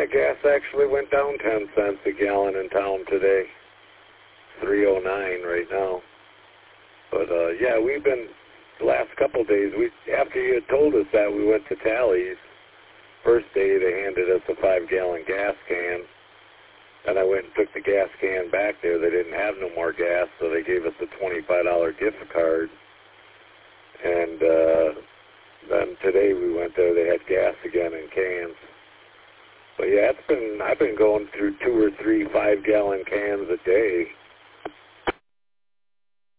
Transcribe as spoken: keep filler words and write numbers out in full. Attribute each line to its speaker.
Speaker 1: Yeah, gas actually went down ten cents a gallon in town today. three oh nine right now. But, uh, yeah, we've been, the last couple of days, we after you had told us that, we went to Tally's. First day, they handed us a five-gallon gas can. And I went and took the gas can back there. They didn't have no more gas, so they gave us a twenty-five dollar gift card. And uh, then today we went there, they had gas again in cans. But yeah, it's been, I've been going through two or three five-gallon cans a day.